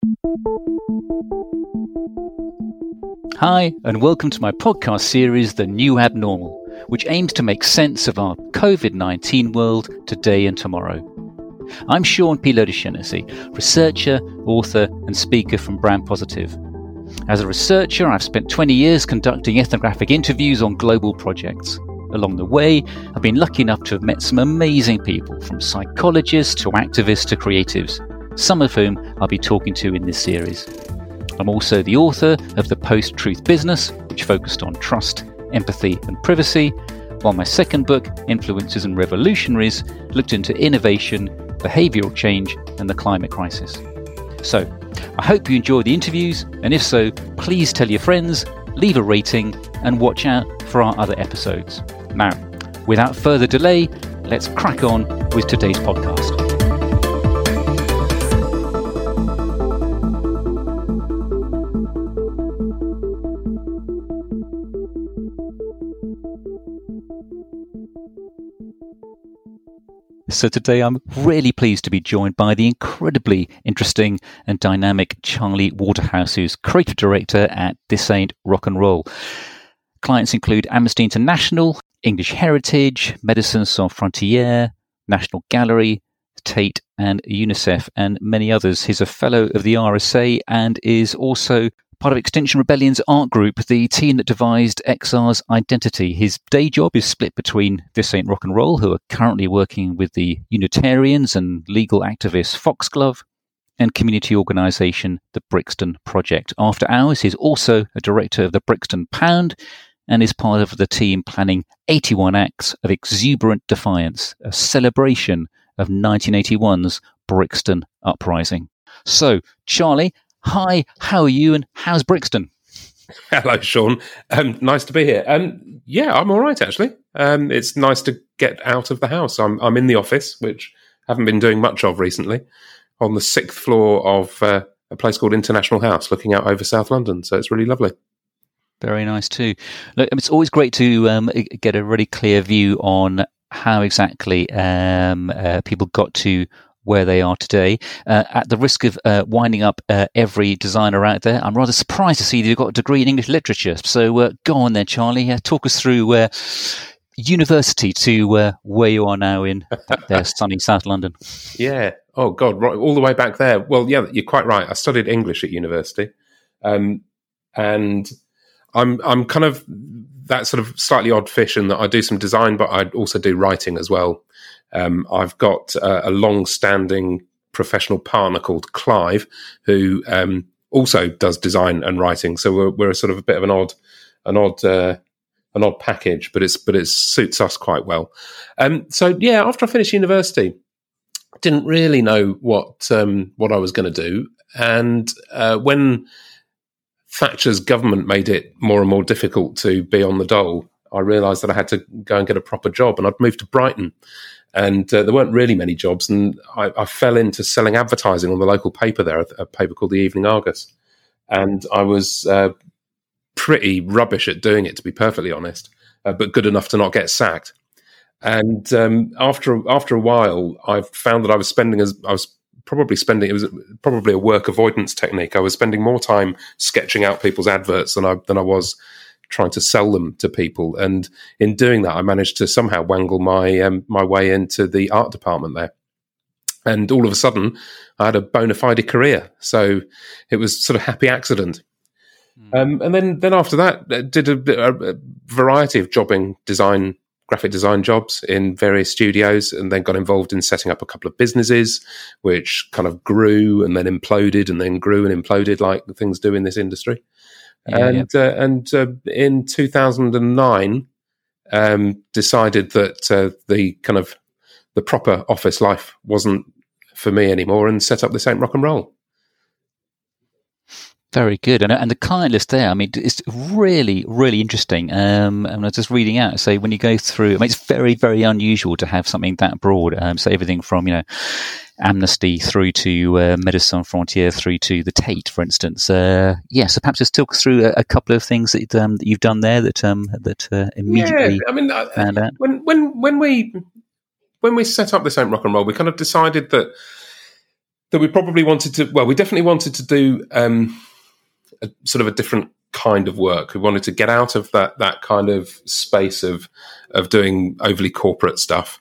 Hi, and welcome to my podcast series, The New Abnormal, which aims to make sense of our COVID-19 world today and tomorrow. I'm Sean P. Lodeshenesi, researcher, author, and speaker from Brand Positive. As a researcher, I've spent 20 years conducting ethnographic interviews on global projects. Along the way, I've been lucky enough to have met some amazing people, from psychologists to activists to creatives, some of whom I'll be talking to in this series. I'm also the author of The Post-Truth Business, which focused on trust, empathy, and privacy, while my second book, Influencers and Revolutionaries, looked into innovation, behavioural change, and the climate crisis. So, I hope you enjoy the interviews, and if so, please tell your friends, leave a rating, and watch out for our other episodes. Now, without further delay, let's crack on with today's podcast. So today I'm really pleased to be joined by the incredibly interesting and dynamic Charlie Waterhouse, who's creative director at This Ain't Rock and Roll. Clients include Amnesty International, English Heritage, Médecins Sans Frontières, National Gallery, Tate and UNICEF, and many others. He's a fellow of the RSA and is also part of Extinction Rebellion's art group, the team that devised XR's identity. His day job is split between This Ain't Rock and Roll, who are currently working with the Unitarians and legal activist Foxglove, and community organisation the Brixton Project. After hours, he's also a director of the Brixton Pound and is part of the team planning 81 acts of exuberant defiance, a celebration of 1981's Brixton Uprising. So, Charlie, hi, how are you and how's Brixton? Hello, Sean. Nice to be here. Yeah, I'm all right, actually. It's nice to get out of the house. I'm in the office, which I haven't been doing much of recently, on the 6th floor of a place called International House, looking out over South London. So it's really lovely. Very nice too. Look, it's always great to get a really clear view on how exactly people got to where they are today. At the risk of winding up every designer out there, I'm rather surprised to see that you've got a degree in English literature. So go on then, Charlie. Talk us through university to where you are now in sunny South London. Yeah. Oh, God, right, all the way back there. Well, yeah, you're quite right. I studied English at university. And I'm kind of that sort of slightly odd fish in that I do some design, but I also do writing as well. I've got a long-standing professional partner called Clive, who also does design and writing. So we're sort of a bit of an odd package, but it suits us quite well. So yeah, after I finished university, I didn't really know what I was going to do, and when Thatcher's government made it more and more difficult to be on the dole, I realised that I had to go and get a proper job, and I'd moved to Brighton. And there weren't really many jobs, and I fell into selling advertising on the local paper there, a paper called the Evening Argus. And I was pretty rubbish at doing it, to be perfectly honest, but good enough to not get sacked. And after a while, I found that it was probably a work avoidance technique. I was spending more time sketching out people's adverts than I was trying to sell them to people, and in doing that, I managed to somehow wangle my way into the art department there. And all of a sudden, I had a bona fide career. So it was sort of happy accident. And then after that, did a variety of graphic design jobs in various studios, and then got involved in setting up a couple of businesses, which kind of grew and then imploded, and then grew and imploded like things do in this industry. And in 2009, decided that the proper office life wasn't for me anymore, and set up This Ain't Rock and Roll. Very good. And the client list there, I mean, it's really, really interesting. And I was just reading out, say, when you go through, I mean, it's very, very unusual to have something that broad. So everything from, Amnesty through to Médecins Sans Frontières through to the Tate, for instance. So perhaps just talk us through a couple of things that you've done there that immediately found out. When, when we set up This Ain't Rock and Roll, we kind of decided that that we probably wanted to. Well, we definitely wanted to do a sort of a different kind of work. We wanted to get out of that kind of space of doing overly corporate stuff.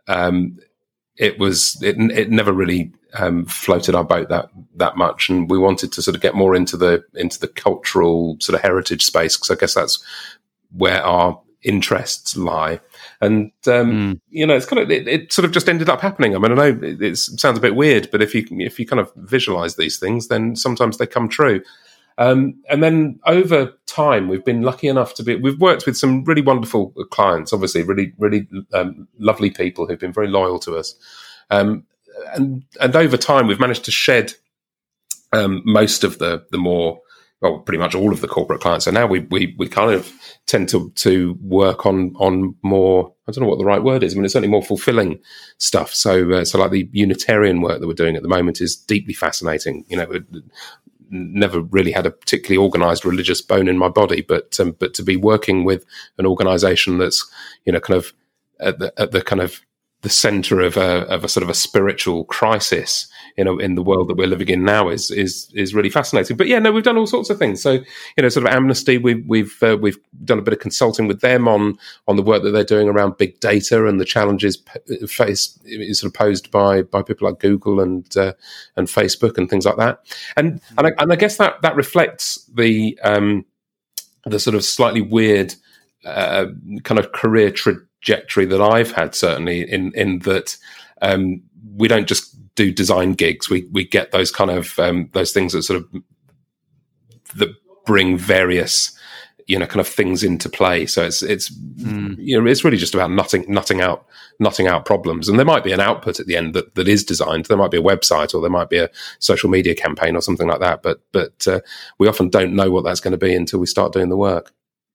It never really floated our boat that much, and we wanted to sort of get more into the cultural sort of heritage space, because I guess that's where our interests lie. And it's kind of it sort of just ended up happening. I mean, I know it sounds a bit weird, but if you kind of visualize these things, then sometimes they come true. And then over time, we've been lucky enough we've worked with some really wonderful clients, obviously, really, really lovely people who've been very loyal to us. And over time, we've managed to shed most of the more, well, pretty much all of the corporate clients. So now we kind of tend to work on more, I don't know what the right word is. I mean, it's certainly more fulfilling stuff. So like the Unitarian work that we're doing at the moment is deeply fascinating. Never really had a particularly organised religious bone in my body, but to be working with an organisation that's kind of at the kind of the centre of a sort of a spiritual crisis in the world that we're living in now is really fascinating. But yeah, no, we've done all sorts of things. So sort of Amnesty, we've done a bit of consulting with them on the work that they're doing around big data and the challenges sort of posed by people like Google and Facebook and things like that. And I guess that reflects the sort of slightly weird kind of career trajectory that I've had, certainly in that we don't just do design gigs. We get those kind of those things that sort of that bring various kind of things into play. So it's really just about nutting out problems. And there might be an output at the end that is designed. There might be a website, or there might be a social media campaign or something like that. But we often don't know what that's going to be until we start doing the work.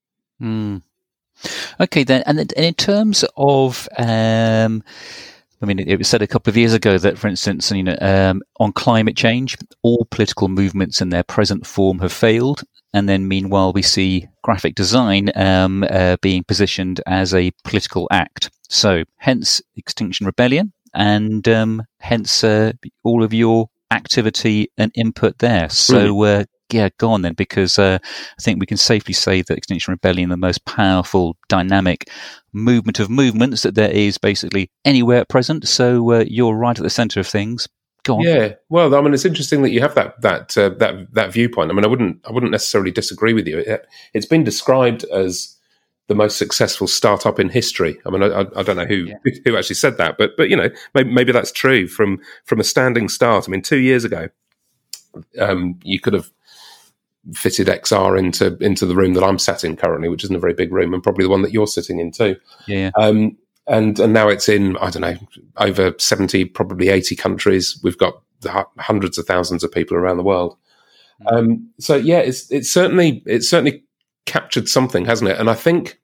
Okay, then, and in terms of, I mean, it was said a couple of years ago that, for instance, on climate change, all political movements in their present form have failed. And then, meanwhile, we see graphic design being positioned as a political act. So, hence Extinction Rebellion, and hence all of your activity and input there. So, yeah, go on then, because I think we can safely say that Extinction Rebellion, the most powerful, dynamic movement of movements that there is basically anywhere at present. So you're right at the centre of things. Go on. Yeah, well, I mean, it's interesting that you have that viewpoint. I mean, I wouldn't necessarily disagree with you. It's been described as the most successful startup in history. I mean, I don't know who actually said that, but maybe that's true from a standing start. I mean, 2 years ago, you could have fitted XR into the room that I'm sat in currently, which isn't a very big room, and probably the one that you're sitting in too. Yeah. And now it's in, I don't know, over 70, probably 80 countries. We've got hundreds of thousands of people around the world. So yeah, it's certainly captured something, hasn't it? And I think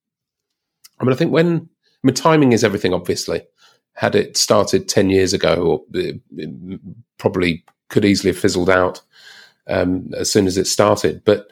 timing is everything, obviously. Had it started 10 years ago, or it probably could easily have fizzled out as soon as it started. But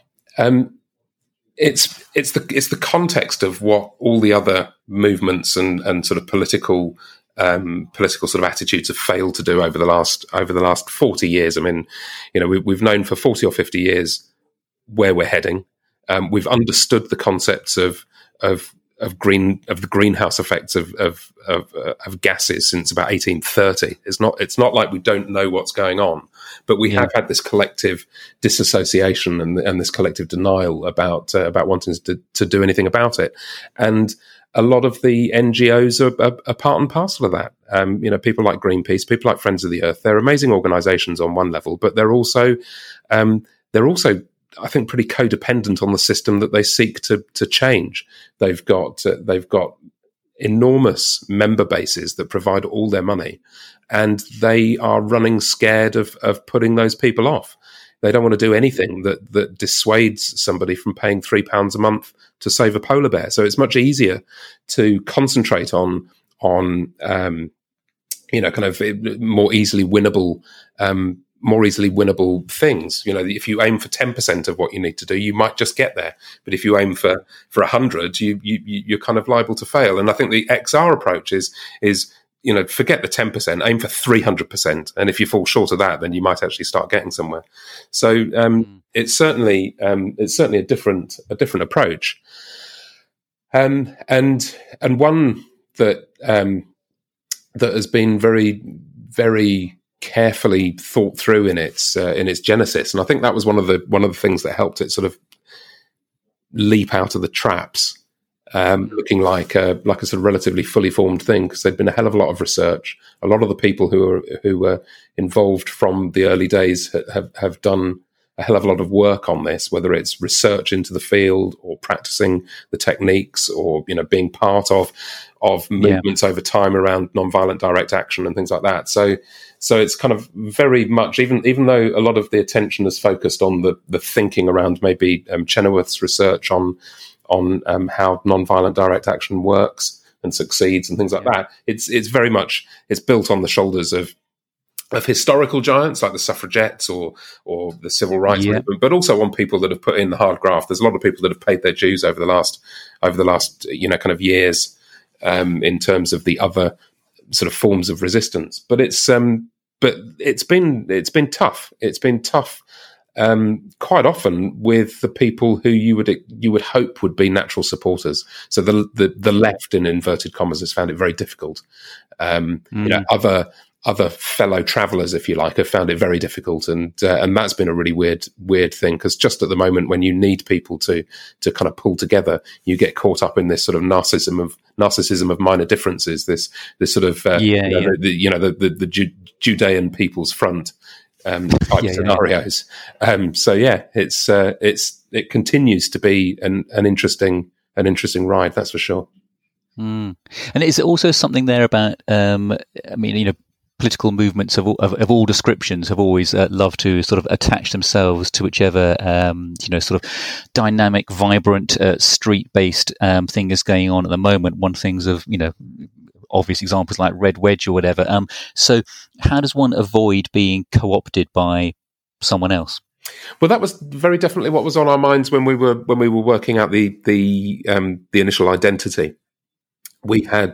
it's the context of what all the other movements and sort of political sort of attitudes have failed to do over the last 40 years. I mean, we've known for 40 or 50 years where we're heading. We've understood the concepts of the greenhouse effects of gases since about 1830. It's not like we don't know what's going on, but we have had this collective disassociation and this collective denial about wanting to do anything about it. And a lot of the NGOs are part and parcel of that. People like Greenpeace, people like Friends of the Earth, they're amazing organisations on one level, but they're also I think pretty codependent on the system that they seek to change. They've got enormous member bases that provide all their money, and they are running scared of putting those people off. They don't want to do anything that dissuades somebody from paying £3 a month to save a polar bear. So it's much easier to concentrate on kind of more easily winnable things. If you aim for 10% of what you need to do, you might just get there. But if you aim for 100, you're kind of liable to fail. And I think the XR approach is forget the 10%, aim for 300%. And if you fall short of that, then you might actually start getting somewhere. So it's certainly a different approach. And one that has been very, very carefully thought through in its genesis. And I think that was one of the things that helped it sort of leap out of the traps, looking like a sort of relatively fully formed thing, because there'd been a hell of a lot of research. A lot of the people who were involved from the early days have done a hell of a lot of work on this, whether it's research into the field or practicing the techniques, or being part of movements over time around nonviolent direct action and things like that. So it's kind of very much, even though a lot of the attention is focused on the thinking around maybe Chenoweth's research on how nonviolent direct action works and succeeds and things like that, it's very much, it's built on the shoulders of historical giants like the suffragettes or the civil rights movement, but also on people that have put in the hard graft. There's a lot of people that have paid their dues over the last kind of years in terms of the other sort of forms of resistance. But it's been tough. It's been tough quite often with the people who you would hope would be natural supporters. So the left, in inverted commas, has found it very difficult. Other fellow travellers, if you like, have found it very difficult, and that's been a really weird thing, because just at the moment when you need people to kind of pull together, you get caught up in this sort of narcissism of minor differences. This sort of the Judean People's Front type scenarios. It continues to be an interesting ride, that's for sure. And is it also something there about? Political movements of all descriptions have always loved to sort of attach themselves to whichever sort of dynamic, vibrant, street-based thing is going on at the moment. One thing's of obvious examples like Red Wedge or whatever. So how does one avoid being co-opted by someone else? Well, that was very definitely what was on our minds when we were working out the initial identity. We had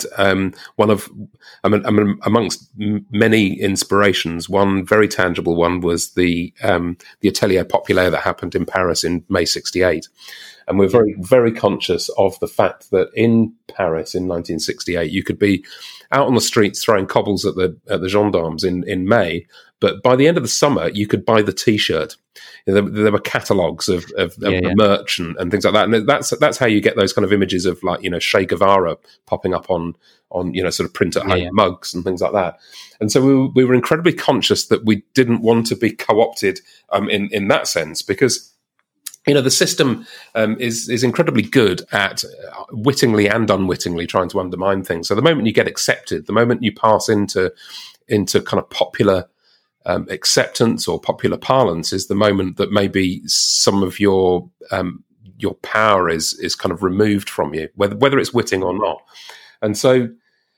amongst many inspirations, one very tangible one was the Atelier Populaire that happened in Paris in May '68. And we're very, very conscious of the fact that in Paris in 1968, you could be out on the streets throwing cobbles at the gendarmes in May, but by the end of the summer, you could buy the T-shirt. There were catalogues of the merch and things like that, and that's how you get those kind of images of, like, Che Guevara popping up on sort of print at home mugs and things like that. And so we were incredibly conscious that we didn't want to be co-opted in that sense, because the system is incredibly good at wittingly and unwittingly trying to undermine things. So the moment you get accepted, the moment you pass into kind of popular acceptance or popular parlance, is the moment that maybe some of your power is kind of removed from you, whether it's witting or not. And so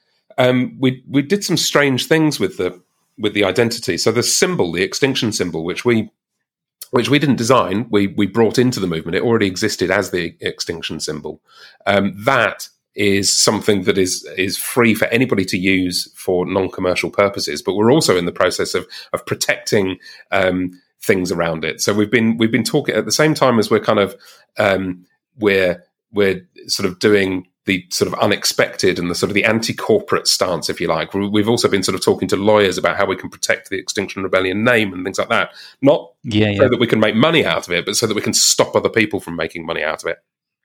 we did some strange things with the identity. So the symbol, the extinction symbol, which we didn't design, we brought into the movement. It already existed as the extinction symbol. That is something that is free for anybody to use for non-commercial purposes, but we're also in the process of protecting things around it. So we've been talking at the same time as we're kind of we're sort of doing the sort of unexpected and the sort of the anti-corporate stance, if you like. We've also been sort of talking to lawyers about how we can protect the Extinction Rebellion name and things like that. Not so that we can make money out of it, but so that we can stop other people from making money out of it.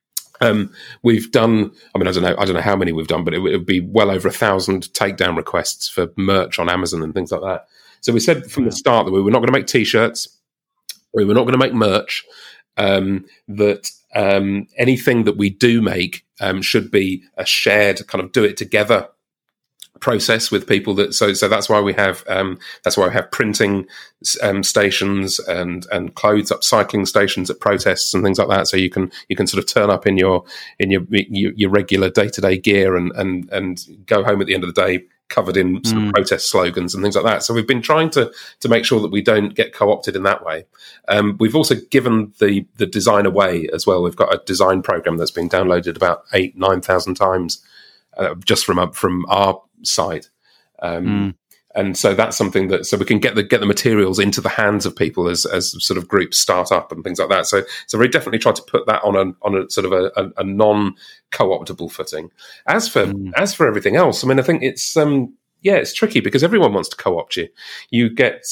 We've done, I don't know how many we've done, but it would be well over 1,000 takedown requests for merch on Amazon and things like that. So we said from the start that we were not going to make T-shirts, we were not going to make merch, that anything that we do make should be a shared kind of do it together process with people. So that's why we have printing stations and clothes upcycling stations at protests and things like that. So you can sort of turn up in your regular day-to-day gear and go home at the end of the day covered in some protest slogans and things like that. So we've been trying to make sure that we don't get co-opted in that way. We've also given the design away as well. We've got a design program that's been downloaded about 8,000-9,000 times just from our site. And so that's something that, so we can get the materials into the hands of people as sort of groups start up and things like that. So we definitely try to put that on a sort of a non-co-optable footing. As for everything else, I mean, I think it's it's tricky because everyone wants to co-opt you. You get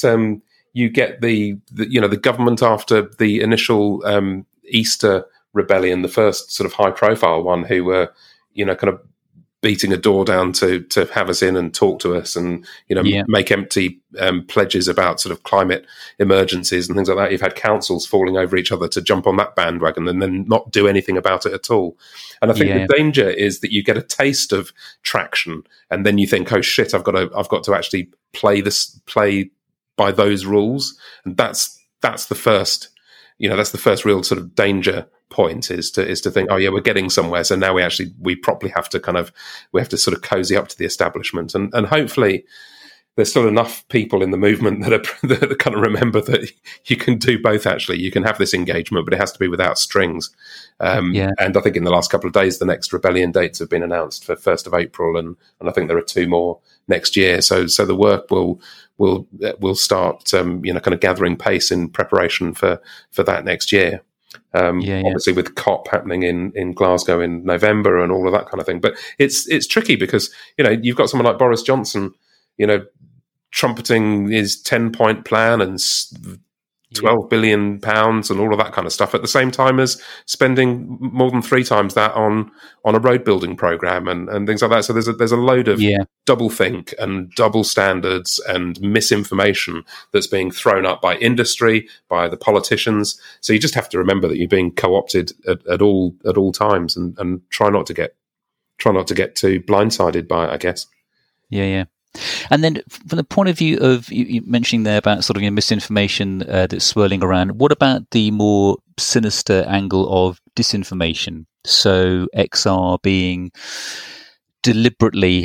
the government after the initial Easter rebellion, the first sort of high profile one, who were kind of beating a door down to have us in and talk to us and, make empty pledges about sort of climate emergencies and things like that. You've had councils falling over each other to jump on that bandwagon and then not do anything about it at all. And I think the danger is that you get a taste of traction and then you think, oh shit, I've got to actually play by those rules. And that's the first, that's the first real sort of danger point is to think, oh yeah, we're getting somewhere. So now we properly have to sort of cozy up to the establishment, and hopefully there's still enough people in the movement that kind of remember that you can do both. Actually, you can have this engagement, but it has to be without strings. And I think in the last couple of days, the next rebellion dates have been announced for 1st of April, and I think there are 2 more next year. So the work will start, kind of gathering pace in preparation for that next year. Obviously with COP happening in Glasgow in November and all of that kind of thing. But it's tricky because, you've got someone like Boris Johnson, trumpeting his 10-point plan and 12 billion pounds and all of that kind of stuff at the same time as spending more than 3 times that on a road building program and things like that. So there's a load of double think and double standards and misinformation that's being thrown up by industry, by the politicians. So you just have to remember that you're being co-opted at all times and try not to get too blindsided by it, I guess. Yeah. And then from the point of view of you mentioning there about sort of misinformation that's swirling around, what about the more sinister angle of disinformation? So XR being deliberately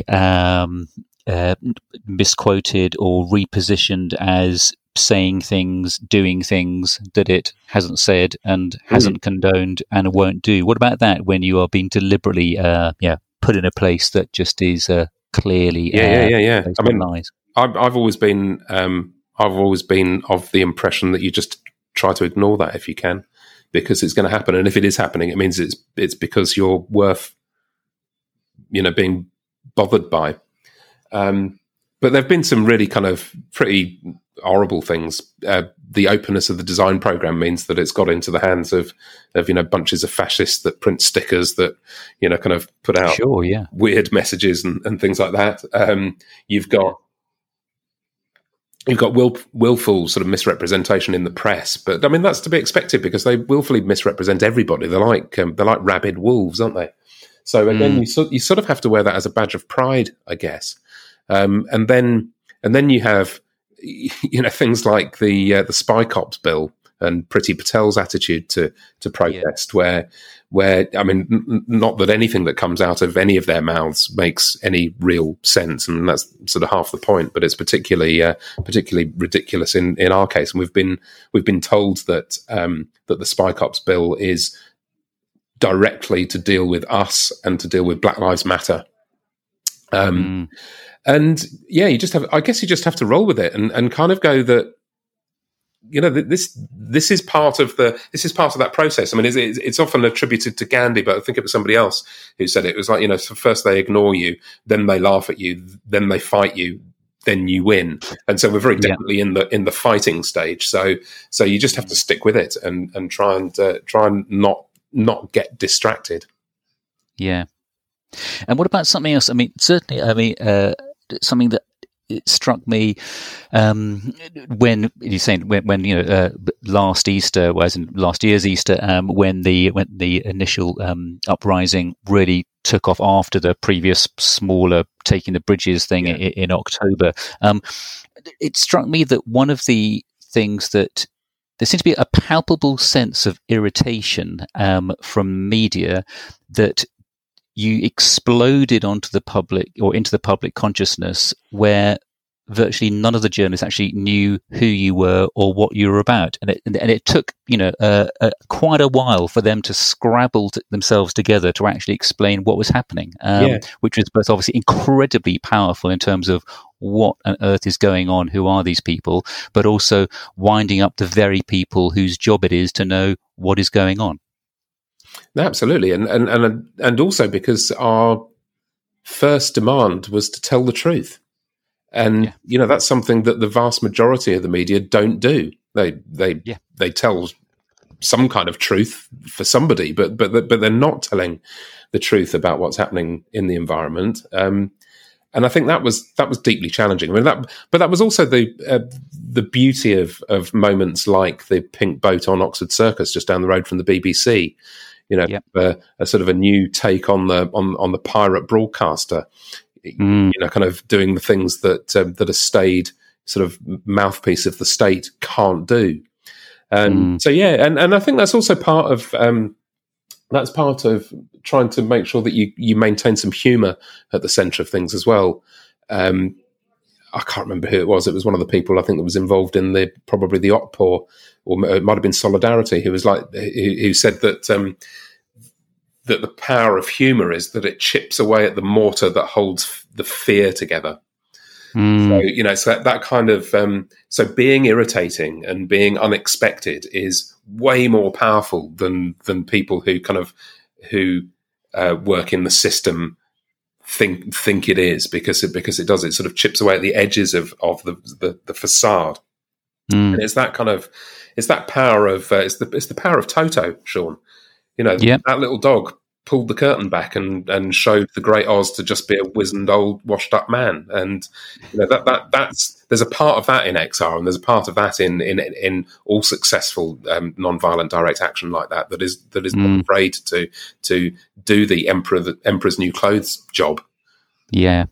misquoted or repositioned as saying things, doing things that it hasn't said and hasn't condoned and won't do. What about that when you are being deliberately put in a place that just is clearly I mean, lies? I've always been of the impression that you just try to ignore that if you can, because it's going to happen, and if it is happening, it means it's because you're worth being bothered by. But there've been some really kind of pretty horrible things. The openness of the design program means that it's got into the hands of bunches of fascists that print stickers that kind of put out weird messages and things like that. You've got willful sort of misrepresentation in the press, but I mean that's to be expected because they willfully misrepresent everybody. They're like rabid wolves, aren't they? So again, you sort of have to wear that as a badge of pride, I guess. And then you have things like the Spy Cops bill and Priti Patel's attitude to protest, where I mean, not that anything that comes out of any of their mouths makes any real sense, and that's sort of half the point. But it's particularly ridiculous in our case, and we've been told that the Spy Cops bill is directly to deal with us and to deal with Black Lives Matter. And you just have to roll with it and kind of go that, this is part of that process. I mean, it's often attributed to Gandhi, but I think it was somebody else who said it. It was like, so first they ignore you, then they laugh at you, then they fight you, then you win. And so we're very definitely in the fighting stage. So you just have to stick with it and try and not get distracted. Yeah. And what about something else? I mean, certainly, something that it struck me when you're saying when last Easter, whereas in last year's Easter, when the initial uprising really took off after the previous smaller taking the bridges thing in October. It struck me that one of the things that there seemed to be a palpable sense of irritation from media that you exploded onto the public or into the public consciousness, where virtually none of the journalists actually knew who you were or what you were about, and it took quite a while for them to scrabble themselves together to actually explain what was happening, which was both obviously incredibly powerful in terms of what on earth is going on, who are these people, but also winding up the very people whose job it is to know what is going on. Absolutely, and also because our first demand was to tell the truth, and that's something that the vast majority of the media don't do. They tell some kind of truth for somebody, but they're not telling the truth about what's happening in the environment. And I think that was deeply challenging. I mean, that was also the beauty of moments like the pink boat on Oxford Circus, just down the road from the BBC. A sort of a new take on the pirate broadcaster. Kind of doing the things that a staid sort of mouthpiece of the state can't do. So and I think that's also part of trying to make sure that you maintain some humour at the centre of things as well. I can't remember who it was. It was one of the people I think that was involved in probably the Otpor, or it might have been Solidarity, who was who said that that the power of humour is that it chips away at the mortar that holds the fear together. So, so that kind of, so being irritating and being unexpected is way more powerful than people who work in the system think it is, because it does. It sort of chips away at the edges of the facade. And it's that kind of, it's that power of, it's the power of Toto, Sean. That little dog pulled the curtain back and showed the Great Oz to just be a wizened old washed up man, and that's there's a part of that in XR, and there's a part of that in all successful non-violent direct action like that is not afraid to do the Emperor's New Clothes job. And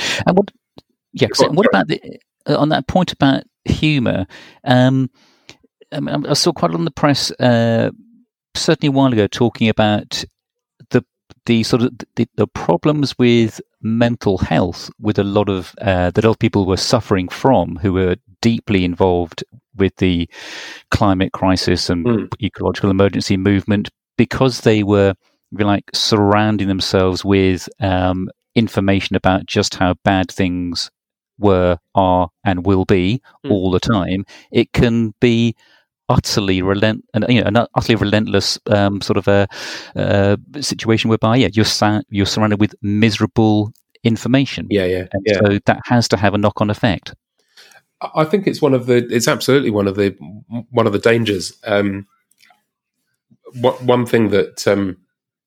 what about on that point about humour? I saw quite a lot in the press certainly a while ago talking about the sort of the problems with mental health with a lot of that a lot of people were suffering from, who were deeply involved with the climate crisis and ecological emergency movement, because they were, if you like, surrounding themselves with information about just how bad things were, are, and will be all the time. It can be utterly an utterly relentless sort of a situation whereby you're surrounded with miserable information. So that has to have a knock-on effect. I think it's it's absolutely one of the dangers. One thing that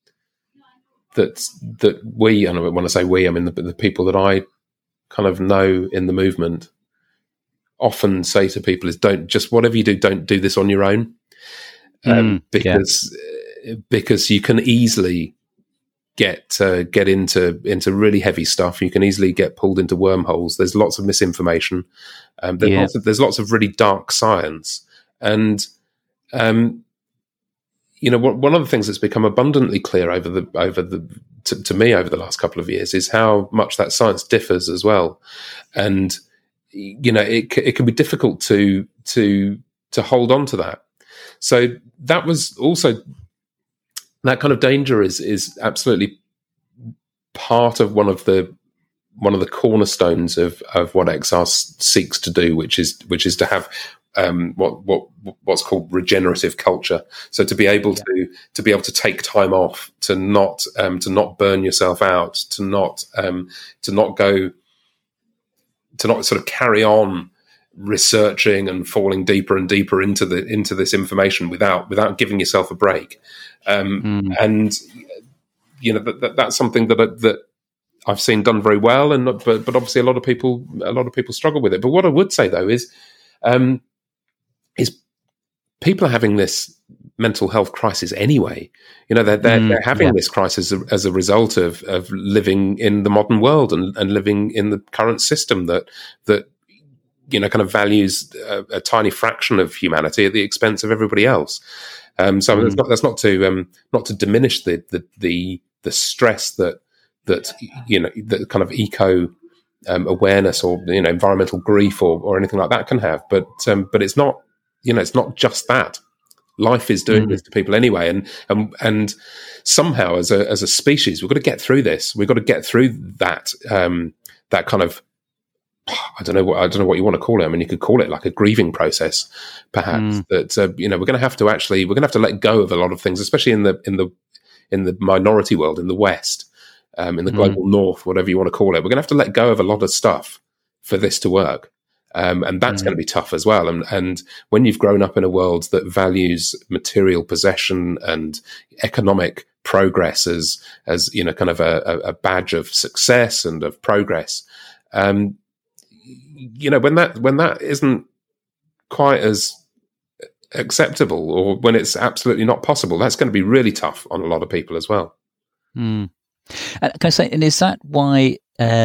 we, and when I say we, I mean the people that I kind of know in the movement, often say to people is, don't do this on your own, because you can easily get into really heavy stuff. You can easily get pulled into wormholes. There's lots of misinformation. There's lots of really dark science, and one of the things that's become abundantly clear to me over the last couple of years is how much that science differs as well, and it can be difficult to hold on to that. So that was also, that kind of danger is absolutely part of one of the cornerstones of what XR seeks to do, which is to have what's called regenerative culture. So to be able to take time off, to not burn yourself out, to not sort of carry on researching and falling deeper and deeper into this information without giving yourself a break. And that's something that I've seen done very well, but obviously a lot of people struggle with it. But what I would say though is people are having this mental health crisis anyway. They're having this crisis as a result of living in the modern world and living in the current system that kind of values a tiny fraction of humanity at the expense of everybody else. So that's not to diminish the stress that the kind of eco awareness or environmental grief or anything like that can have, but it's not it's not just that. Life is doing this to people anyway, and somehow as a species we've got to get through this. We've got to get through that that kind of I don't know what you want to call it. I mean, you could call it like a grieving process, perhaps. That we're going to have to let go of a lot of things, especially in the minority world, in the West, in the global North, whatever you want to call it. We're going to have to let go of a lot of stuff for this to work, and that's going to be tough as well. And when you've grown up in a world that values material possession and economic progress as kind of a badge of success and of progress. When that isn't quite as acceptable, or when it's absolutely not possible, that's going to be really tough on a lot of people as well. Can I say, and is that why?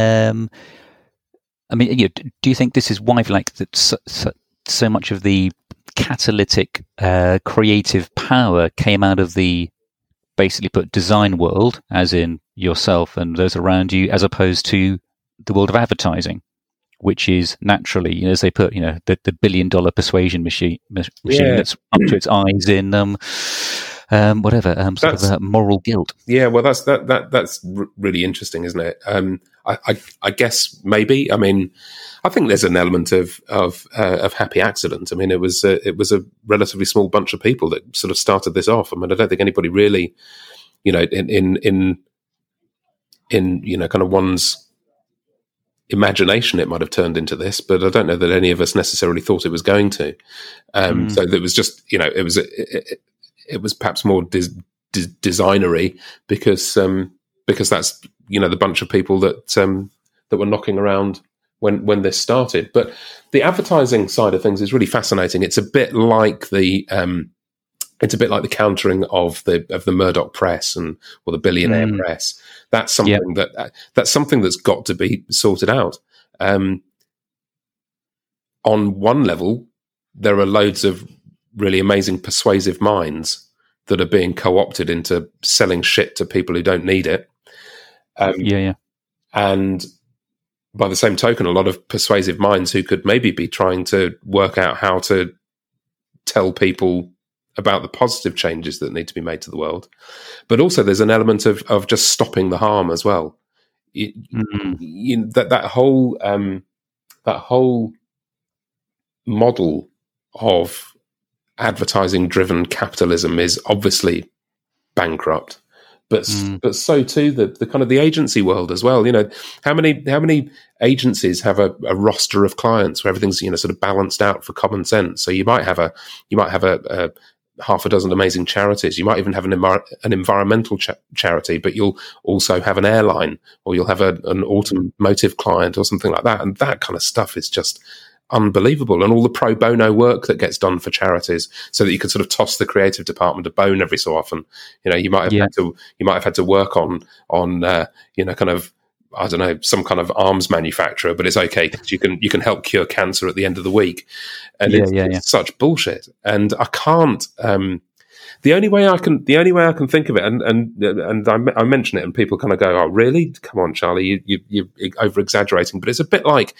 Do you think this is why, like, that so much of the catalytic creative power came out of the basically put design world, as in yourself and those around you, as opposed to the world of advertising, which is naturally, as they put, the $1 billion persuasion machine that's up to its eyes in moral guilt. Yeah, well, that's really interesting, isn't it? I guess maybe. I mean, I think there's an element of happy accident. I mean, it was a relatively small bunch of people that sort of started this off. I mean, I don't think anybody really, in kind of one's imagination, it might have turned into this, but I don't know that any of us necessarily thought it was going to. So it was just, it was perhaps more designery because that's the bunch of people that were knocking around when this started. But the advertising side of things is really fascinating. It's a bit like the countering of the Murdoch press or the billionaire press. That's something that's something that's got to be sorted out. On one level, there are loads of really amazing persuasive minds that are being co-opted into selling shit to people who don't need it. And by the same token, a lot of persuasive minds who could maybe be trying to work out how to tell people about the positive changes that need to be made to the world. But also there's an element of just stopping the harm as well. That whole model of advertising driven capitalism is obviously bankrupt. But so too the kind of the agency world as well. How many agencies have a roster of clients where everything's sort of balanced out for common sense? So you might have a half a dozen amazing charities. You might even have an environmental charity, but you'll also have an airline, or you'll have an automotive client or something like that. And that kind of stuff is just unbelievable. And all the pro bono work that gets done for charities, so that you could sort of toss the creative department a bone every so often. You might have had to work on kind of, I don't know, some kind of arms manufacturer, but it's okay because you can help cure cancer at the end of the week. And it's such bullshit. And I can't. The only way I can think of it, and I mention it, and people kind of go, "Oh, really? Come on, Charlie, you're over exaggerating." But it's a bit like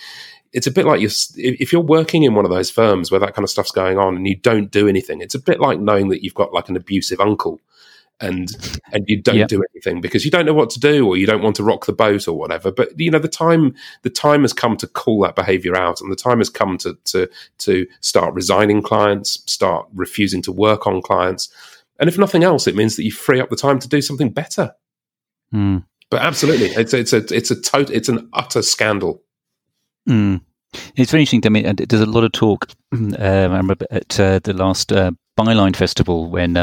if you're working in one of those firms where that kind of stuff's going on and you don't do anything. It's a bit like knowing that you've got like an abusive uncle. And you don't do anything because you don't know what to do, or you don't want to rock the boat or whatever. But the time has come to call that behaviour out, and the time has come to start resigning clients, start refusing to work on clients, and if nothing else, it means that you free up the time to do something better. But absolutely, it's an utter scandal. It's very interesting to me. There's a lot of talk. I remember at the last Byline Festival when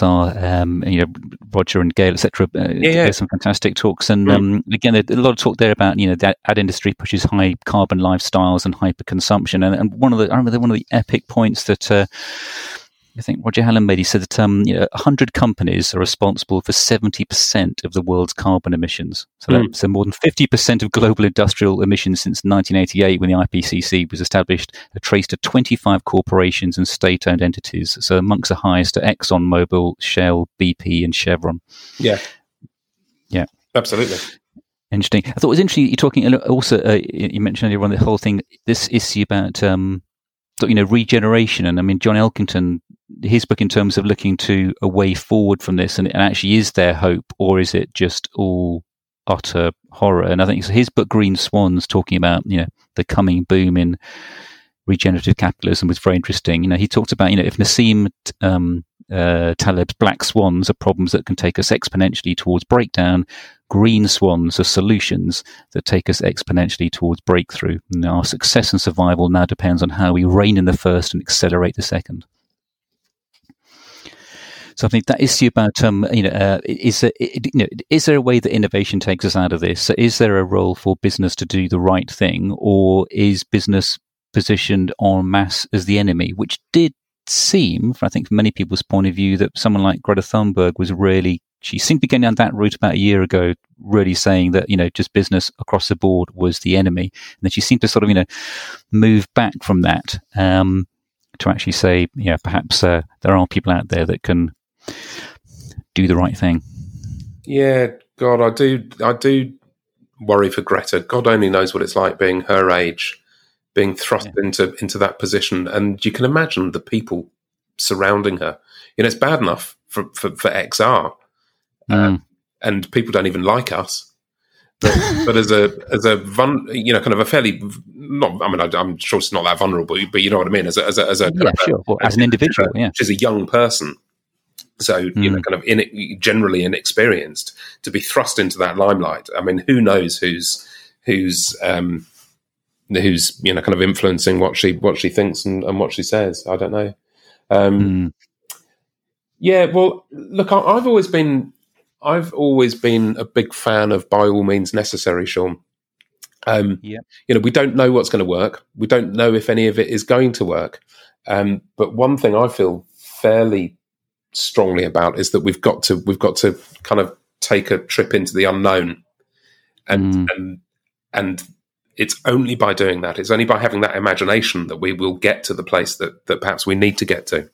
XR, Roger and Gail, etc. There's some fantastic talks, and again, there's a lot of talk there about the ad industry pushes high carbon lifestyles and hyper consumption. And one of the epic points that I think Roger Hallam made, he said that 100 companies are responsible for 70% of the world's carbon emissions. So more than 50% of global industrial emissions since 1988, when the IPCC was established, are traced to 25 corporations and state-owned entities. So amongst the highest are ExxonMobil, Shell, BP, and Chevron. Yeah, absolutely. Interesting. I thought it was interesting. You're talking also. You mentioned earlier on the whole thing. This issue about regeneration, and I mean John Elkington, his book in terms of looking to a way forward from this, and actually, is there hope, or is it just all utter horror? And I think his book Green Swans, talking about the coming boom in regenerative capitalism was very interesting. He talked about, if Nassim Taleb's black swans are problems that can take us exponentially towards breakdown, green swans are solutions that take us exponentially towards breakthrough. And our success and survival now depends on how we rein in the first and accelerate the second. So I think that issue about, is there a way that innovation takes us out of this? So is there a role for business to do the right thing, or is business positioned en masse as the enemy, which did seem, I think, from many people's point of view, that someone like Greta Thunberg was really, she seemed to be going down that route about a year ago, really saying that, just business across the board was the enemy. And then she seemed to sort of, move back from that to actually say, perhaps there are people out there that can do the right thing. Yeah, God, I do worry for Greta. God only knows what it's like being her age, being thrust into that position. And you can imagine the people surrounding her. It's bad enough for XR, and people don't even like us. But as a kind of a fairly, not, I mean, I'm sure it's not that vulnerable, but you know what I mean. As an individual, she's a young person. So, kind of generally inexperienced, to be thrust into that limelight. I mean, who knows who's kind of influencing what she thinks and what she says. I don't know. Yeah, well, look, I've always been a big fan of by all means necessary, Sean. We don't know what's going to work. We don't know if any of it is going to work. But one thing I feel fairly strongly about is that we've got to kind of take a trip into the unknown, and it's only by doing that, it's only by having that imagination that we will get to the place that perhaps we need to get to.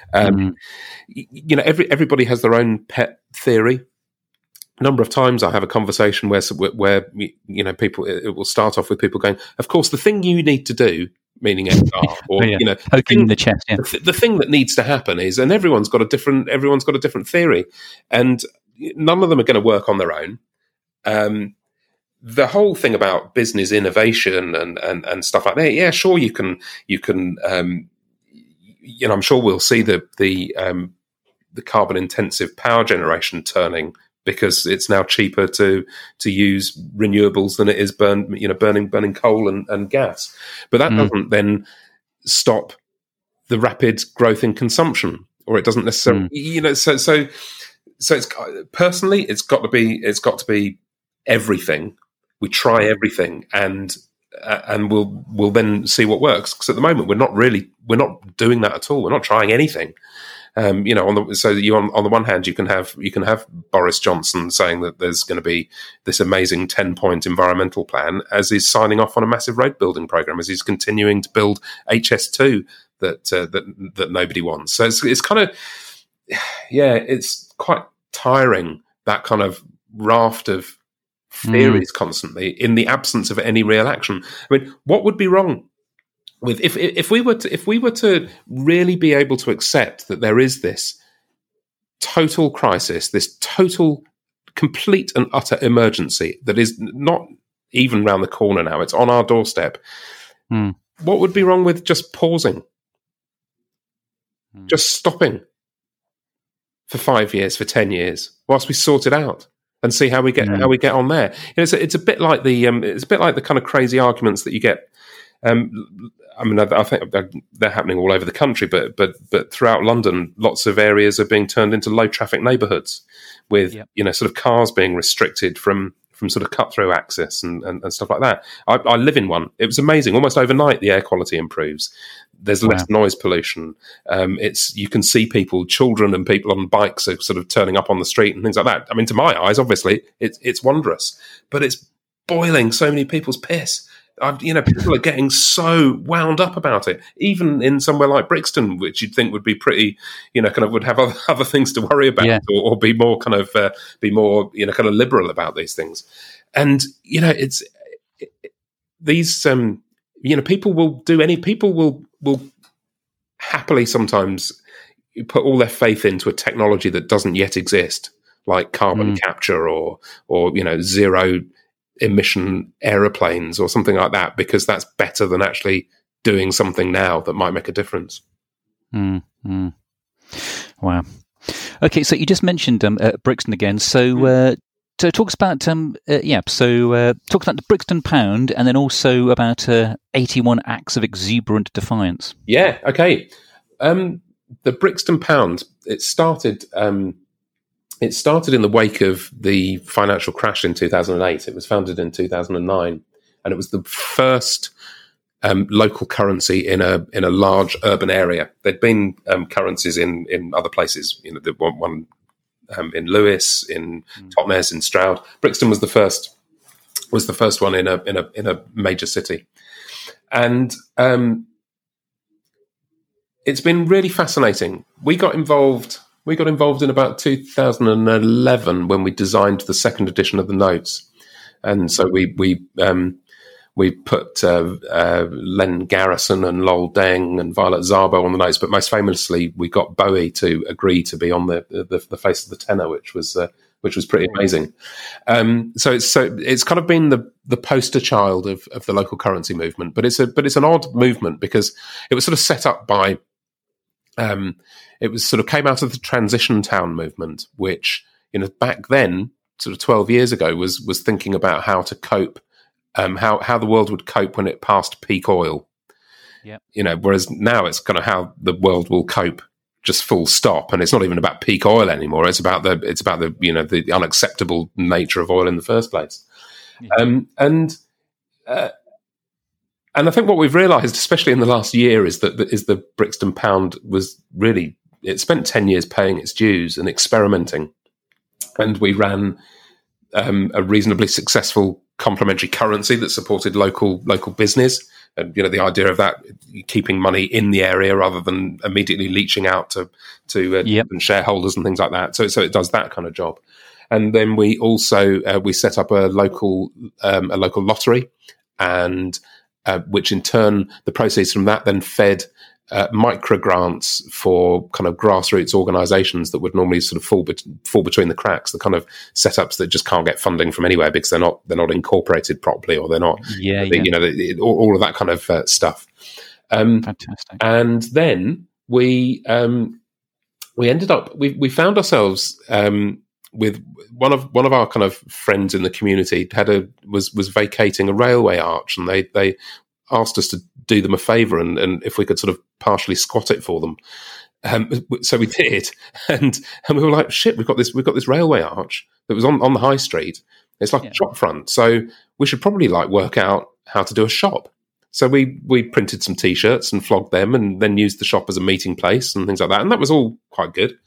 Everybody has their own pet theory. A number of times I have a conversation where people, it will start off with people going, of course, the thing you need to do, meaning XR, or poking in the chest. Yeah. The thing that needs to happen is, and everyone's got a different theory, and none of them are going to work on their own. The whole thing about business innovation and stuff like that, yeah, sure, you can. I'm sure we'll see the carbon intensive power generation turning, because it's now cheaper to use renewables than it is burning coal and gas. But that doesn't then stop the rapid growth in consumption, or it doesn't necessarily, So it's personally, it's got to be everything. We try everything, and we'll then see what works. Because at the moment, we're not doing that at all. We're not trying anything. On the one hand, you can have Boris Johnson saying that there's going to be this amazing 10-point environmental plan, as he's signing off on a massive road building program, as he's continuing to build HS2 that nobody wants. So it's kind of, it's quite tiring, that kind of raft of theories constantly in the absence of any real action. I mean, what would be wrong with if we were to really be able to accept that there is this total crisis, this total, complete and utter emergency that is not even round the corner now, it's on our doorstep. What would be wrong with just pausing, just stopping for 5 years, for 10 years, whilst we sort it out and see how we get on there? It's a bit like the kind of crazy arguments that you get. I think they're happening all over the country, but throughout London, lots of areas are being turned into low traffic neighbourhoods with sort of cars being restricted from sort of cut through access and stuff like that. I live in one. It was amazing. Almost overnight, the air quality improves. There's less noise pollution. You can see children and people on bikes are sort of turning up on the street and things like that. I mean, to my eyes, obviously, it's wondrous, but it's boiling so many people's piss. People are getting so wound up about it, even in somewhere like Brixton, which you'd think would be pretty, kind of would have other things to worry about, or be more kind of liberal about these things. And these people will happily sometimes put all their faith into a technology that doesn't yet exist, like carbon capture or zero emission aeroplanes or something like that, because that's better than actually doing something now that might make a difference. Wow. Okay, so you just mentioned Brixton again. So talk us about talk about the Brixton Pound, and then also about 81 acts of exuberant defiance. Yeah. Okay. The Brixton Pound, it started in the wake of the financial crash in 2008. It was founded in 2009, and it was the first local currency in a large urban area. There'd been currencies in other places. The one in Lewes, in Totnes, in Stroud. Brixton was the first one in a major city, and it's been really fascinating. We got involved in about 2011 when we designed the second edition of the notes, and so we put Len Garrison and Lowell Deng and Violet Szabo on the notes, but most famously, we got Bowie to agree to be on the face of the tenor, which was pretty amazing. So it's kind of been the poster child of the local currency movement, but it's an odd movement because it was sort of set up by it was sort of came out of the transition town movement, which back then, sort of 12 years ago, was thinking about how to cope. How the world would cope when it passed peak oil. Yeah. Whereas now it's kind of how the world will cope, just full stop. And it's not even about peak oil anymore. It's about the unacceptable nature of oil in the first place. Yeah. And I think what we've realised, especially in the last year, is the Brixton Pound was really, it spent 10 years paying its dues and experimenting. And we ran a reasonably successful complementary currency that supported local business, and the idea of that keeping money in the area rather than immediately leaching out to shareholders and things like that. So it does that kind of job. And then we also we set up a local lottery, and which in turn the proceeds from that then fed micro grants for kind of grassroots organisations that would normally sort of fall between the cracks, the kind of setups that just can't get funding from anywhere because they're not incorporated properly, or they're not all of that kind of stuff. Fantastic. And then we ended up we found ourselves with one of our kind of friends in the community was vacating a railway arch, and they asked us to do them a favour and if we could sort of partially squat it for them. So we did, and we were like, shit, we've got this railway arch that was on the high street. It's like a shop front, so we should probably work out how to do a shop. So we printed some T-shirts and flogged them, and then used the shop as a meeting place and things like that, and that was all quite good.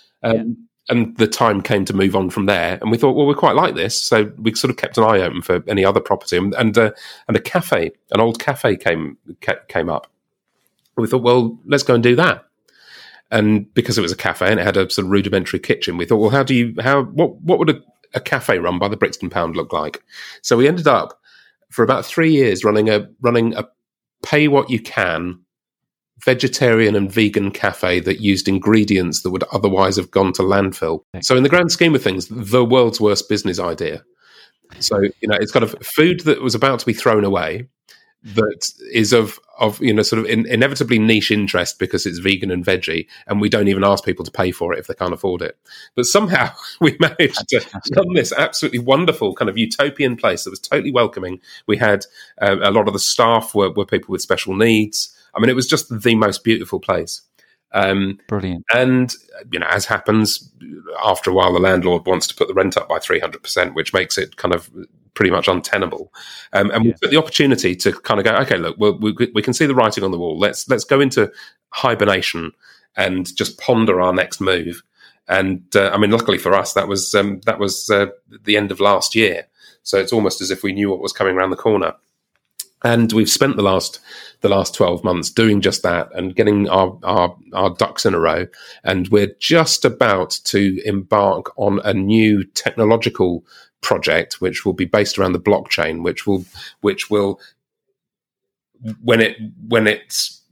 And the time came to move on from there, and we thought, well, we quite like this, so we sort of kept an eye open for any other property. And a cafe, an old cafe, came up. We thought, well, let's go and do that. And because it was a cafe and it had a sort of rudimentary kitchen, we thought, well, what would a cafe run by the Brixton Pound look like? So we ended up for about 3 years running a pay what you can vegetarian and vegan cafe that used ingredients that would otherwise have gone to landfill. So in the grand scheme of things, the world's worst business idea. So, it's kind of food that was about to be thrown away that is of sort of inevitably niche interest because it's vegan and veggie, and we don't even ask people to pay for it if they can't afford it. But somehow we managed to run this absolutely wonderful kind of utopian place that was totally welcoming. We had a lot of the staff were people with special needs. I mean, it was just the most beautiful place. Brilliant. And, as happens, after a while, the landlord wants to put the rent up by 300%, which makes it kind of pretty much untenable. And we took the opportunity to kind of go, okay, look, we can see the writing on the wall. Let's go into hibernation and just ponder our next move. And luckily for us, that was the end of last year. So it's almost as if we knew what was coming around the corner. And we've spent the last 12 months doing just that and getting our ducks in a row. And we're just about to embark on a new technological project, which will be based around the blockchain, which will when it's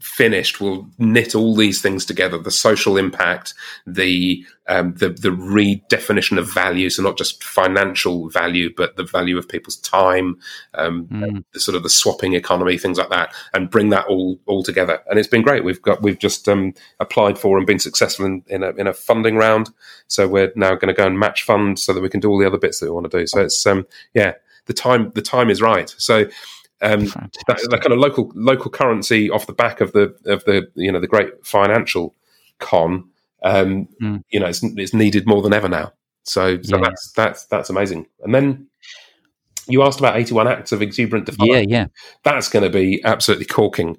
finished, will knit all these things together: the social impact, the redefinition of value, so not just financial value, but the value of people's time, the sort of the swapping economy, things like that, and bring that all together. And it's been great. We've just applied for and been successful in a funding round. So we're now going to go and match fund so that we can do all the other bits that we want to do. So it's the time is right. So. That kind of local currency off the back of the great financial con, it's needed more than ever now. So that's amazing. And then you asked about 81 acts of exuberant defiance. Yeah. That's going to be absolutely corking.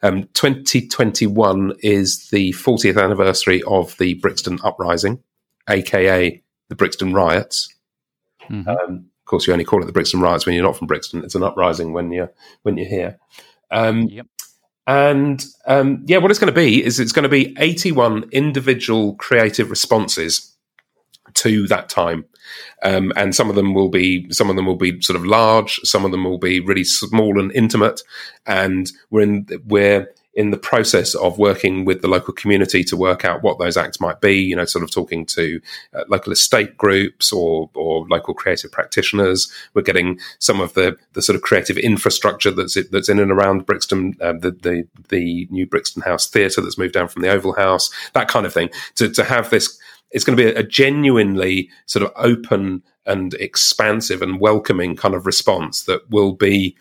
2021 is the 40th anniversary of the Brixton Uprising, aka the Brixton Riots. Mm-hmm. Of course, you only call it the Brixton Riots when you're not from Brixton. It's an uprising when you're here. Yep. And what it's going to be is it's going to be 81 individual creative responses to that time, and some of them will be sort of large, some of them will be really small and intimate, and we're in the process of working with the local community to work out what those acts might be, sort of talking to local estate groups or local creative practitioners. We're getting some of the sort of creative infrastructure that's in and around Brixton, the new Brixton House Theatre that's moved down from the Oval House, that kind of thing, to have this. It's going to be a genuinely sort of open and expansive and welcoming kind of response that will be,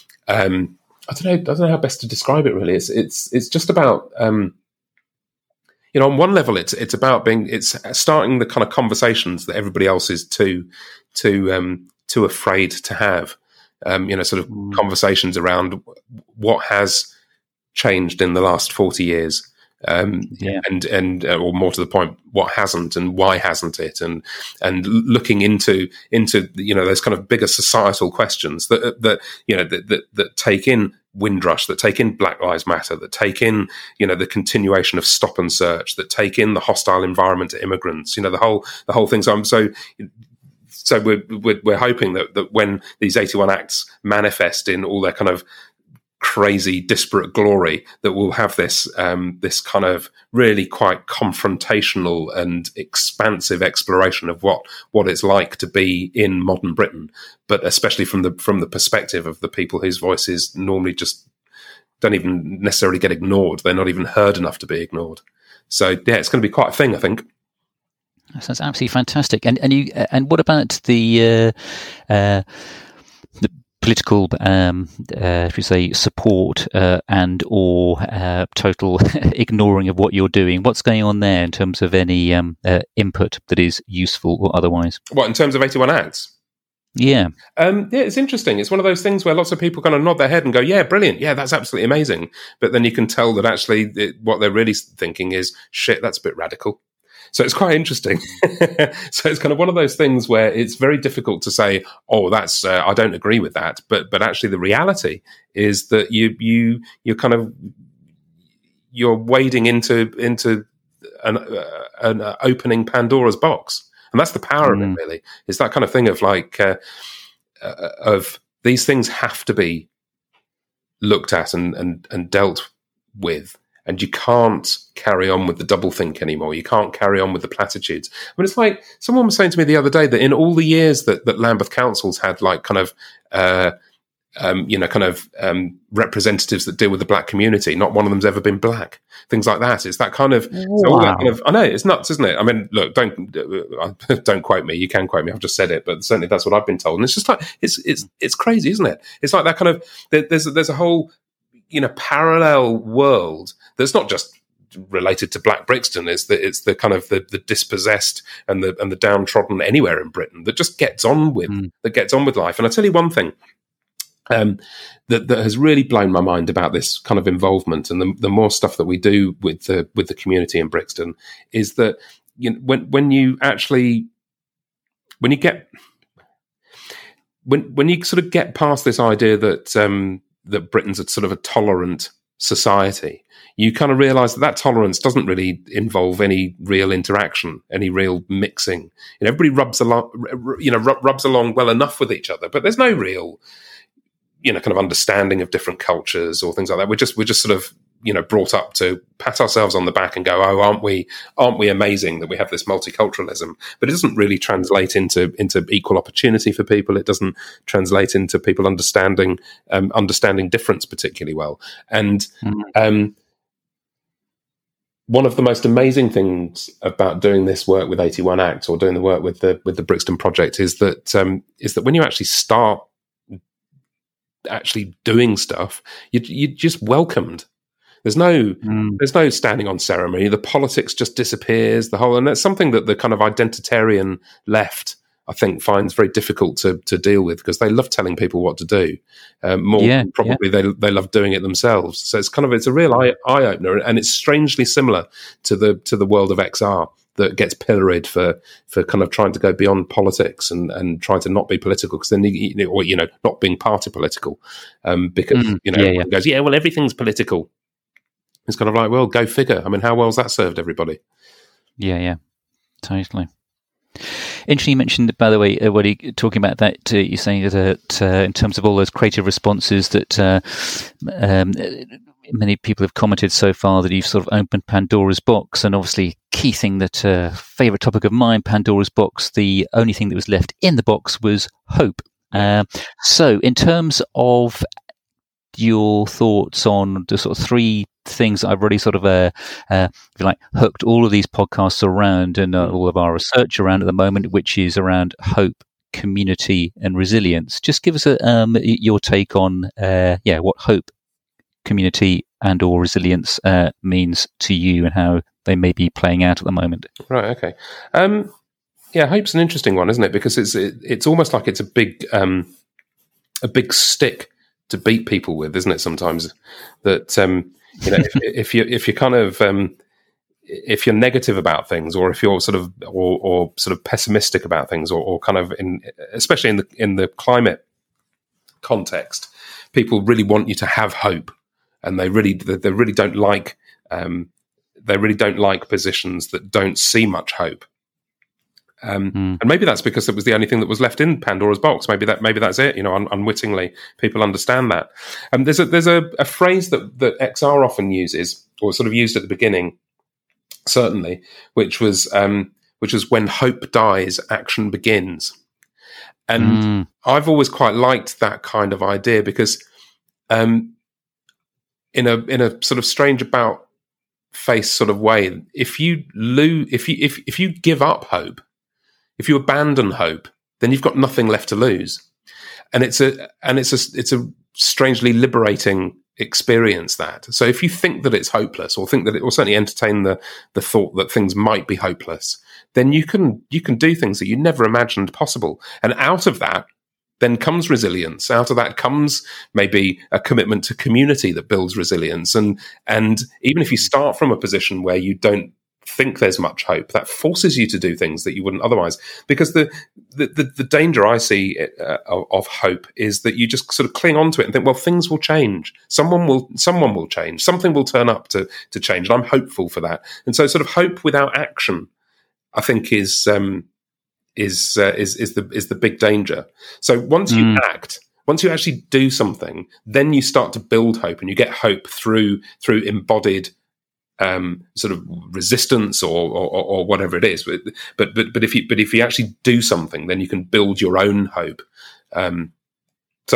I don't know how best to describe it. Really, it's just about on one level, it's about it's starting the kind of conversations that everybody else is too afraid to have. Sort of conversations around what has changed in the last 40 years. And or more to the point, what hasn't and why hasn't it, and looking into those kind of bigger societal questions that take in Windrush, that take in Black Lives Matter, that take in the continuation of stop and search, that take in the hostile environment to immigrants, the whole thing. So we're hoping that when these 81 acts manifest in all their kind of crazy disparate glory, that we'll have this kind of really quite confrontational and expansive exploration of what it's like to be in modern Britain, but especially from the perspective of the people whose voices normally just don't even necessarily get ignored. They're not even heard enough to be ignored. So it's going to be quite a thing, I think. That sounds absolutely fantastic. And what about the political, should we say, support and or total ignoring of what you're doing? What's going on there in terms of any input that is useful or otherwise? What, in terms of 81 acts? Yeah. It's interesting. It's one of those things where lots of people kind of nod their head and go, yeah, brilliant. Yeah, that's absolutely amazing. But then you can tell that actually what they're really thinking is, shit, that's a bit radical. So it's quite interesting. So it's kind of one of those things where it's very difficult to say, oh, that's I don't agree with that. But actually the reality is that you're kind of you're wading into an opening Pandora's box. And that's the power of it, really. It's that kind of thing of like of these things have to be looked at and dealt with. And you can't carry on with the doublethink anymore. You can't carry on with the platitudes. I mean, it's like someone was saying to me the other day that in all the years that Lambeth Council's had like kind of representatives that deal with the black community, not one of them's ever been black. Things like that. It's that kind of, all that kind of, I know, it's nuts, isn't it? I mean, look, don't quote me. You can quote me. I've just said it, but certainly that's what I've been told. And it's just like, it's crazy, isn't it? It's like that kind of, there's a whole, parallel world that's not just related to Black Brixton. It's the kind of the dispossessed and the downtrodden anywhere in Britain that just gets on with life. And I tell you one thing that has really blown my mind about this kind of involvement and the more stuff that we do with the community in Brixton is that when you sort of get past this idea that Britain's a sort of a tolerant society, you kind of realise that tolerance doesn't really involve any real interaction, any real mixing. Everybody rubs along well enough with each other, but there's no real, kind of understanding of different cultures or things like that. We're just sort of brought up to pat ourselves on the back and go, oh, aren't we amazing that we have this multiculturalism? But it doesn't really translate into equal opportunity for people. It doesn't translate into people understanding difference particularly well. And one of the most amazing things about doing this work with 81 Act, or doing the work with the Brixton Project, is that when you actually start actually doing stuff, you're just welcomed. There's no standing on ceremony. The politics just disappears. And that's something that the kind of identitarian left, I think, finds very difficult to deal with, because they love telling people what to do. They love doing it themselves. So it's a real eye opener, and it's strangely similar to the world of XR that gets pilloried for kind of trying to go beyond politics and trying to not be political, because then not being party political, because everyone goes, well, everything's political. It's kind of like, well, go figure. I mean, how well's that served everybody? Yeah, totally. Interesting you mentioned, by the way, when you're talking about that, you're saying that in terms of all those creative responses that many people have commented so far, that you've sort of opened Pandora's box, and obviously key thing that favourite topic of mine, Pandora's box, the only thing that was left in the box was hope. So in terms of your thoughts on the sort of three things I've really sort of, if you like, hooked all of these podcasts around, and all of our research around at the moment, which is around hope, community, and resilience. Just give us your take on what hope, community, and or resilience means to you, and how they may be playing out at the moment. Right. Okay. Hope's an interesting one, isn't it? Because it's almost like it's a big stick to beat people with, isn't it? Sometimes that if you're kind of if you're negative about things, or if you're sort of pessimistic about things, or kind of especially in the climate context, people really want you to have hope, and they really don't like positions that don't see much hope. And maybe that's because it was the only thing that was left in Pandora's box. Maybe that's it. Unwittingly, people understand that. There's a phrase that XR often uses, or sort of used at the beginning, certainly, which was when hope dies, action begins. And I've always quite liked that kind of idea, because in a sort of strange about face sort of way, if you give up hope, if you abandon hope, then you've got nothing left to lose, and it's a strangely liberating experience. That so if you think that it's hopeless, or think that it will certainly entertain the thought that things might be hopeless, then you can do things that you never imagined possible, and out of that then comes resilience. Out of that comes maybe a commitment to community that builds resilience, and even if you start from a position where you don't think there's much hope, that forces you to do things that you wouldn't otherwise. Because the danger I see of hope is that you just sort of cling on to it and think, well, things will change. Someone will change. Something will turn up to change. And I'm hopeful for that. And so sort of hope without action, I think, is the big danger. So once you act, once you actually do something, then you start to build hope, and you get hope through embodied sort of resistance or whatever it is. But if you actually do something, then you can build your own hope. That's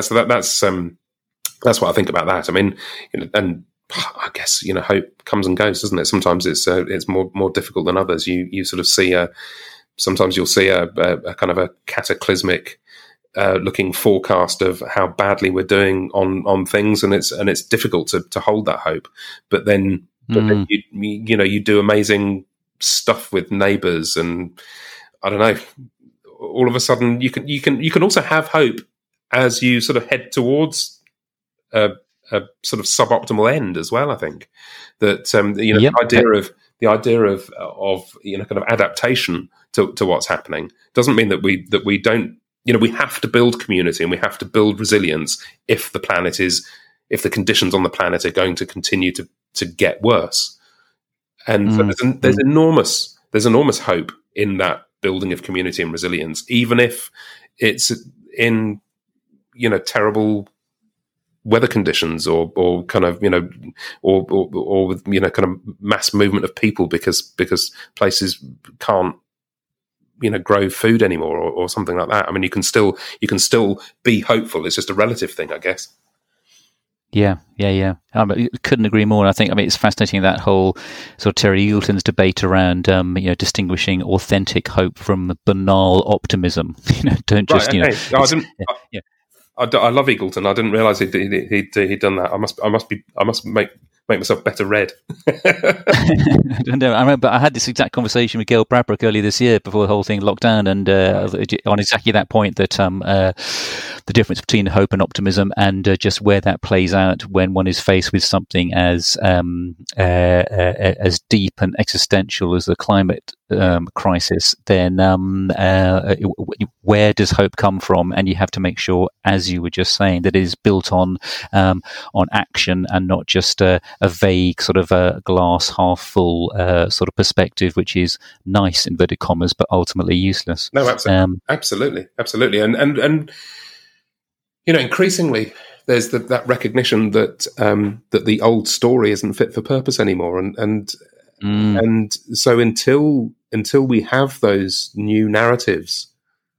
what I think about that. I mean, and I guess hope comes and goes, doesn't it? Sometimes it's more difficult than others. You sort of see sometimes you'll see a kind of a cataclysmic looking forecast of how badly we're doing on things, and it's difficult to hold that hope. But then you do amazing stuff with neighbours, and I don't know. All of a sudden, you can also have hope as you sort of head towards a sort of suboptimal end as well. I think that the idea of kind of adaptation to what's happening doesn't mean that we don't. We have to build community, and we have to build resilience if the conditions on the planet are going to continue to get worse. And so there's enormous hope in that building of community and resilience, even if it's in terrible weather conditions or kind of, or with, kind of mass movement of people because places can't, grow food anymore or something like that. I mean, you can still be hopeful. It's just a relative thing, I guess. Yeah. I couldn't agree more. I think, it's fascinating, that whole sort of Terry Eagleton's debate around, distinguishing authentic hope from banal optimism. Don't just, right, okay. I love Eagleton. I didn't realise he'd done that. I must make myself better read. I don't know. I remember I had this exact conversation with Gail Bradbrook earlier this year before the whole thing locked down, and on exactly that point, that the difference between hope and optimism, and just where that plays out when one is faced with something as deep and existential as the climate crisis, then where does hope come from? And you have to make sure, as you were just saying, that it is built on action and not just a vague sort of a glass half full sort of perspective, which is nice, inverted commas, but ultimately useless. No, absolutely, and increasingly there's that recognition that that the old story isn't fit for purpose anymore, and so until we have those new narratives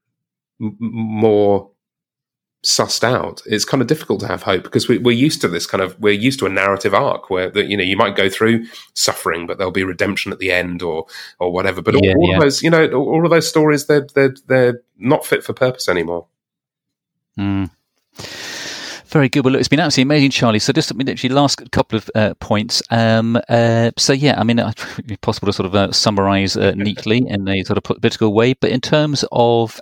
more sussed out, it's kind of difficult to have hope, because we're used to a narrative arc where you might go through suffering, but there'll be redemption at the end or whatever. But all of those, all of those stories, they're not fit for purpose anymore. Very good. Well, look, it's been absolutely amazing, Charlie. So just literally last couple of points. So yeah, it's possible to sort of summarise neatly in a sort of political way. But in terms of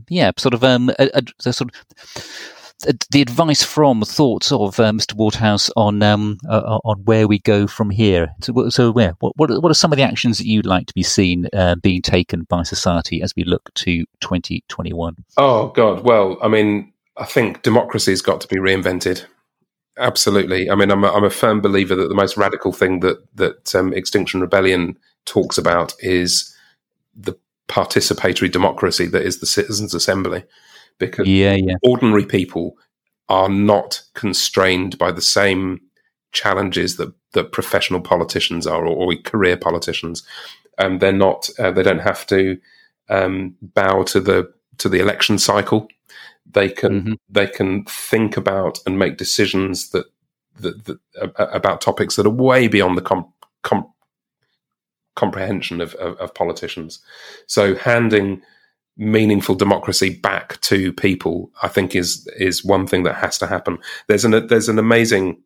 the advice from thoughts of Mr. Waterhouse on where we go from here. So what are some of the actions that you'd like to be seen being taken by society as we look to 2021? Oh God, well, I think democracy's got to be reinvented. Absolutely. I'm a firm believer that the most radical thing that Extinction Rebellion talks about is the participatory democracy that is the Citizens' Assembly, because ordinary people are not constrained by the same challenges that professional politicians are, or career politicians. They're not. They don't have to bow to the election cycle. They can think about and make decisions that about topics that are way beyond the comprehension of politicians. So handing meaningful democracy back to people, I think, is one thing that has to happen. There's an amazing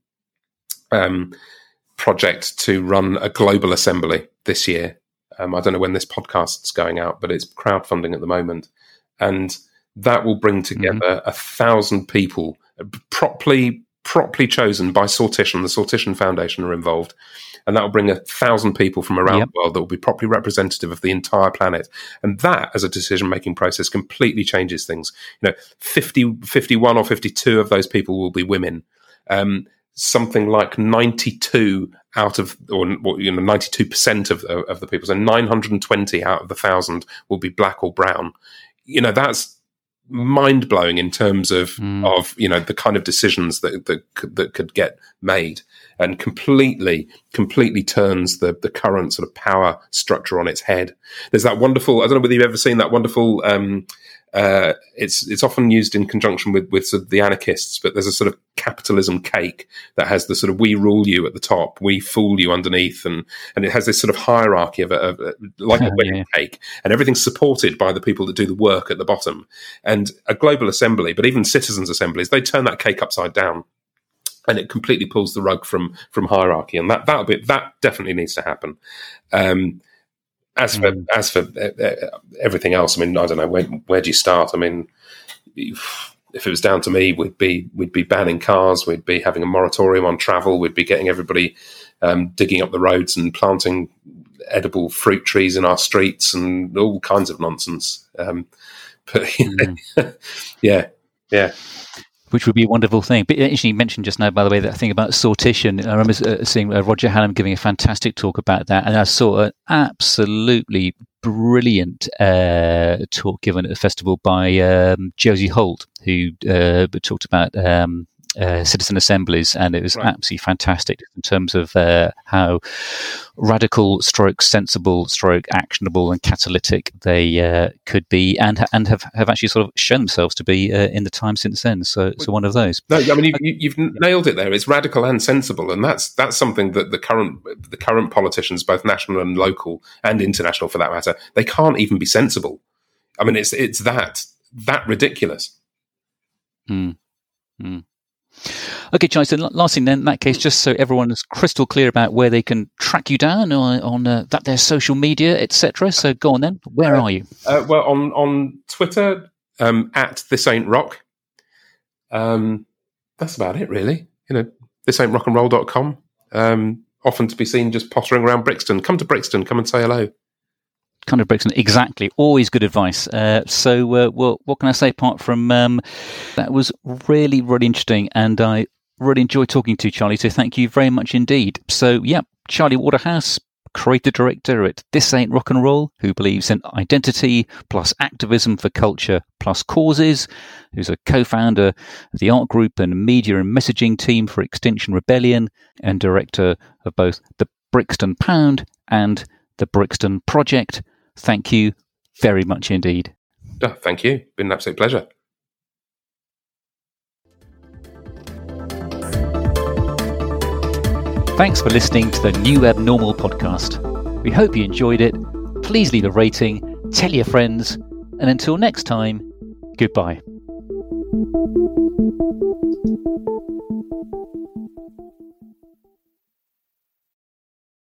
project to run a global assembly this year. I don't know when this podcast's going out, but it's crowdfunding at the moment, and that will bring together 1,000 people, properly chosen by Sortition. The Sortition Foundation are involved, and that will bring 1,000 people from around the world that will be properly representative of the entire planet. And that, as a decision-making process, completely changes things. 51 or 52 of those people will be women. Something like 92 out of, or 92% of the people, so 920 out of the 1,000 will be black or brown. That's mind blowing in terms of the kind of decisions that could get made, and completely turns the current sort of power structure on its head. There's that wonderful, I don't know whether you've ever seen that wonderful, it's often used in conjunction with sort of the anarchists, but there's a sort of capitalism cake that has the sort of "we rule you" at the top, "we fool you" underneath, and it has this sort of hierarchy of like a wedding cake, and everything's supported by the people that do the work at the bottom. And a global assembly, but even citizens' assemblies, they turn that cake upside down, and it completely pulls the rug from hierarchy, and that definitely needs to happen. As for everything else, I don't know, where do you start? If it was down to me, we'd be banning cars, we'd be having a moratorium on travel, we'd be getting everybody digging up the roads and planting edible fruit trees in our streets and all kinds of nonsense. Yeah. Which would be a wonderful thing. But actually, you mentioned just now, by the way, that thing about sortition. I remember seeing Roger Hallam giving a fantastic talk about that, and I saw an absolutely brilliant talk given at the festival by Josie Holt, who talked about citizen assemblies, and it was absolutely fantastic in terms of how radical, stroke sensible, stroke actionable, and catalytic they could be, and have actually sort of shown themselves to be in the time since then. So one of those. No, I mean you've nailed it there. It's radical and sensible, and that's something that the current politicians, both national and local and international for that matter, they can't even be sensible. I mean, it's that ridiculous. Okay, Charlie, so last thing then, in that case, just so everyone is crystal clear about where they can track you down on that their social media, etc. So go on then. Where are you? Well, on Twitter, at This Ain't Rock. That's about it, really. thisain'trockandroll.com. Often to be seen just pottering around Brixton. Come to Brixton, come and say hello. Come to Brixton, exactly. Always good advice. So what can I say apart from that was really, really interesting, and I really enjoyed talking to you, Charlie, so thank you very much indeed. So, yeah, Charlie Waterhouse, creative director at This Ain't Rock and Roll, who believes in identity plus activism for culture plus causes, who's a co-founder of the art group and media and messaging team for Extinction Rebellion, and director of both the Brixton Pound and the Brixton Project. Thank you very much indeed. Oh, thank you. Been an absolute pleasure. Thanks for listening to the New Abnormal podcast. We hope you enjoyed it. Please leave a rating, tell your friends, and until next time, goodbye.